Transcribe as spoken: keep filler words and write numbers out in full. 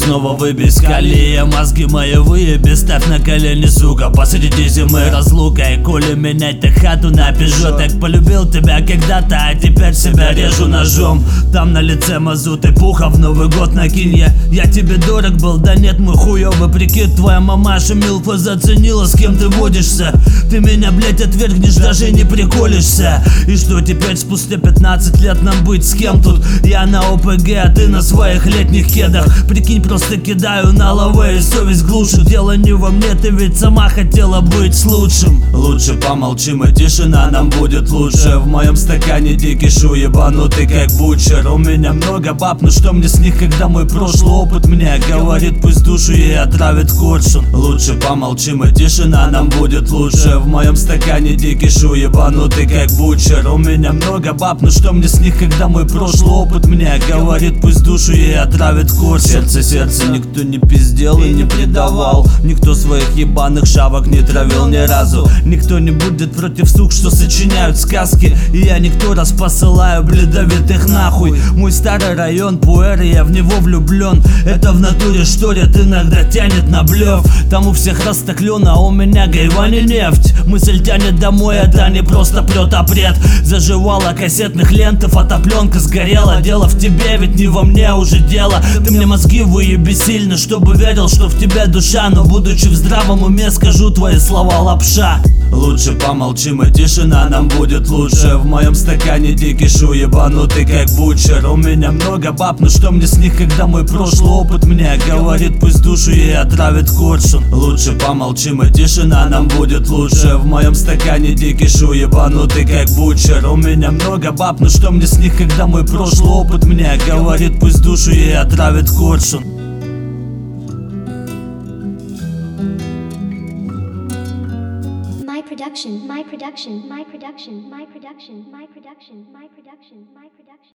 снова выбей с колеи. Мозги мои выеби, ставь на колени, сука. Посреди зимы разлука, и коли менять ты хату на пежо. Так полюбил тебя когда-то, а теперь себя режу ножом. Там на лице мазут и пуха, в Новый год накинь я. Я тебе дорог был, да нет, мой хуёвый прикид. Твоя мамаша Милфа заценила, с кем ты водишься. Ты меня, блять, отвергнешь, даже не приколишься. И что теперь спустя пятнадцать лет нам быть с кем тут? Я на ОПГ, а ты на своих летних кедах. Прикинь, просто кидаю на лаве и совесть глушит. Дело не во мне, ты ведь сама хотела быть лучшим. Лучше помолчим, и тишина нам будет лучше. В моем стакане дикий шу, ебанутый как бучер. У меня много баб, но что мне с них, когда мой прошлый опыт мне говорит, пусть душу ей отравит коршун. Лучше помолчим, и тишина нам будет лучше. В моем стакане дикий шу, ебанутый как бучер. У меня много баб, но что мне с них, когда мой прошлый опыт мне говорит, пусть душу ей отравит коршун. Сердце, сердце никто не пиздел и не предавал. Никто своих ебаных шавок не травил ни разу. Никто не будет против сук, что сочиняют сказки. И я никто раз посылаю бледовитых нахуй. Мой старый район Пуэр, я в него влюблен. Это в натуре шторит, иногда тянет на блев. Там у всех растоклен, а у меня гайвани нефть. Мысль тянет домой, это не просто прет, а бред. Заживала кассетных лентов, а топленка сгорела. Дело в тебе, ведь не во мне уже дело. Ты мне мозги выеби сильно, чтобы верил, что в тебе душа. Но будучи в здравом уме, скажу твои слова лапша. Лучше помолчим, и тишина нам будет лучше. В моем стакане дикий шу, ебанутый как бучер. У меня много баб, но что мне с них, когда мой прошлый опыт мне говорит, пусть душу ей отравит коршун. Лучше помолчим, и тишина нам будет лучше. В моем стакане дикий шу, ебанутый как бучер. У меня много баб, но что мне с них, когда мой прошлый опыт мне говорит, пусть душу ей отравит коршун. My production, my production, my production, my production, my production, my production, my production.